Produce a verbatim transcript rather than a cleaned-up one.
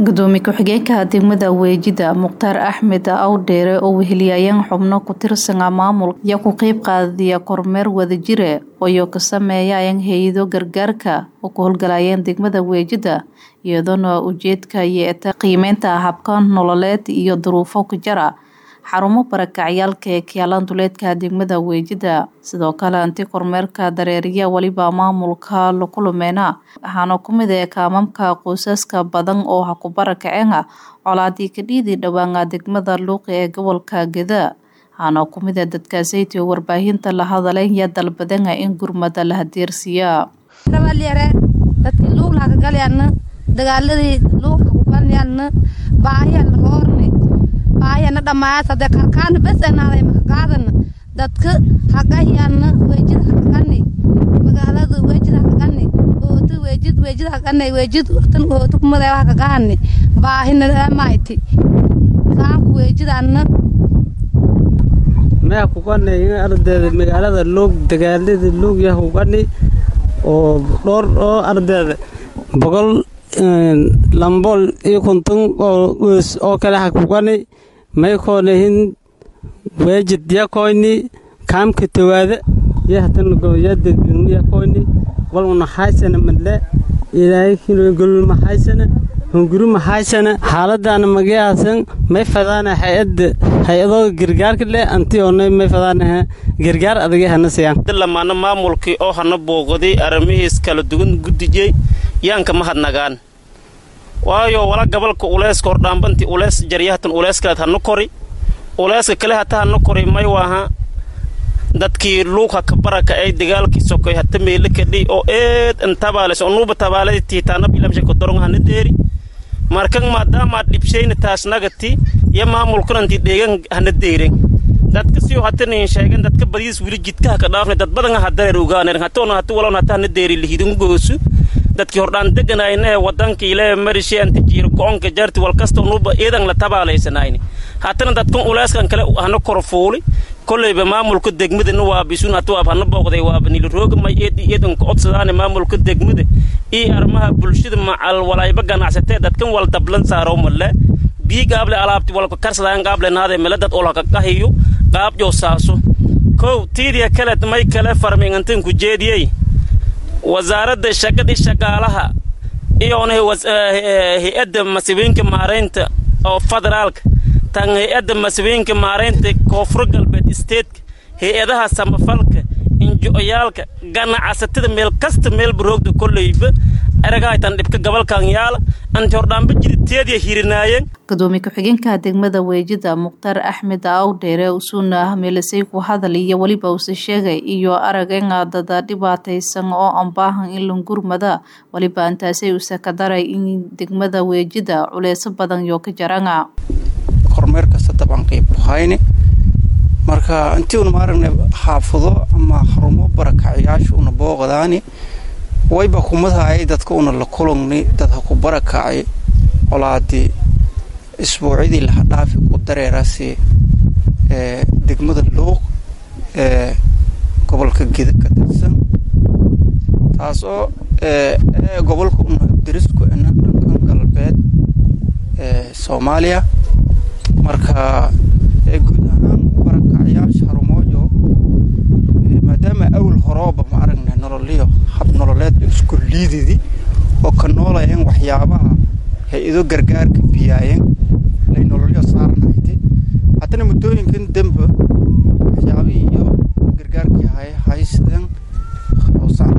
gudoomiye ku-xigeenka degmada Weejida Mukhtaar Axmed Awdheere oo weheliyayeen xubno ku tirsan maamulka iyo ku qayb qaadaya kormeer wadajir oo ka sameeyay hay'ado gargaarka oo ku howlgalayeen degmada Weejida iyadoo ujeedka ay qiimeynta habka nololeed iyo duruufo ku jira xarumo barakacyaalka ee kaalan duleedka degmada Weejida sidoo kale intii kormeerka dareeriya waliba maamulka la kulmeena waxaana ku mid ah kaamamka qoysaska badan oo ha ku barakaceen colaadii ka dhidi dhawaanka degmada Luuq ee gobolka Geda waxaana ku mid ah dadkaasaytii warbaahinta la hadalay ya dalbadan in gurmada la hadeersiya rabaliyare dadkii Luuq la galayna dagaaladii Luuq ku banayna baahiyan roorni baayana dhamaas hada karkaan bas anaaday ma qaadan dadka hagayana Weejid hagani magaalada Weejid hagani oo tu Weejid Weejid hagani Weejid tan oo tu kumada wax ka qaani baahina maayti kaan ku Weejid anna ma ku qanay ardayda magaalada Luuq dagaalada Luuq yahay qani oo dhowr oo ardayda boqol lambol iyo konton oo kala ha ku qani may koolahin Weejid ya kooni kaamka tawaada yahtan gooyada dunya kooni walna haysana madla ilaahay kino gol ma haysana hunguru ma haysana xaaladana magayaasan may fadana hay'ad hay'ado gargaarka leh antii oo may fadana gargaar adag hana siyan lamaana maamulkii oo hana booqday aramihiis kala duwan gudijay yaanka ma hadnagaan waayo wala gobolka ulees kor dhaambanti ulees jariyahatan ulees kala hanu kori ulees kale hata hanu kori may waaha dadkii Luuq ka baraka ay dagaalkii sokay hata meel ka dhii oo eed intabaaleys oo nuuba tabaalay tiitaana bilamsha ko doron hana deeri markan maadaama dibshayna taas nagati ya maamulkuna intii deegan hana deereen dadka si hata nin sheegan dadka bariis wili jidka ka dhaafnay dad badan hada roogaaneen hatoona hata walaal hata hana deeri lihidin goosu dadkii hordaan deganayna wadanka ilaa marishay inta jiir go'onka jarti wal kasto nuuba eedan la tabaalaysanayni hatana dadkan uleeskan kale hana korfuuli koleyba maamulka degmada waa bisuun hatu abana booqday waa banil roog ma eed eedan codsadaan maamulka degmada ee armaha bulshada macal walayba ganacsatay dadkan wal dablan saaro male bi gaable alaabti wal karsadaan gaable naade meladad oo la ka qahiyo qaab joosaaso ko tiiriya kale may kale farmingantin ku jeediyay wasaaradda shaqada shaqaalaha iyo hay'adda masiibinka maareynta oo federaalka tan hay'adda masiibinka maareynta koonfur galbeed state hay'adaha samafalka injooyaalka ganacsatada meel kasta meel buroogda koleyba aragaytan dhibka gobolkan yaala anti hordhaanba jiriteedii hirinaayeen gudoomiye ku-xigeenka degmada Weejida Mukhtaar Axmed Awdheere usuna meelasay ku hadalay waliba uu sheegay iyo arageen dad dhibaataysan oo aan baahan in la gurmada waliba intaasay u sakadaray in degmada Weejida culeys badan iyo ka jaranga kormeerka saddeban qayb hayne marka intii uu maarnay xaafado ama xarumo barakacayaasha una booqdaani wayba kumadahay dadka una la kulunni dad ku barakacay colaadi isbuucidii la dhaafi ku dareerasi ee degmada Luuq ee gobolka Geda ka tirsan taasoo ee gobolka una dirisku ina dhankan galbeed ee Soomaaliya marka ee guud ahaan barakacayaasha xarumooyo maadaama awal horooba ma aragnay nololiyo hab nololeed isku liididi oo ka noolayeen waxyaabaha hay'ado gargaarka biyayeen ay nololiyo saarnaaytay hadana muddooyinkan dambe waxyaabaha iyo gargaarka hay haysan oo saar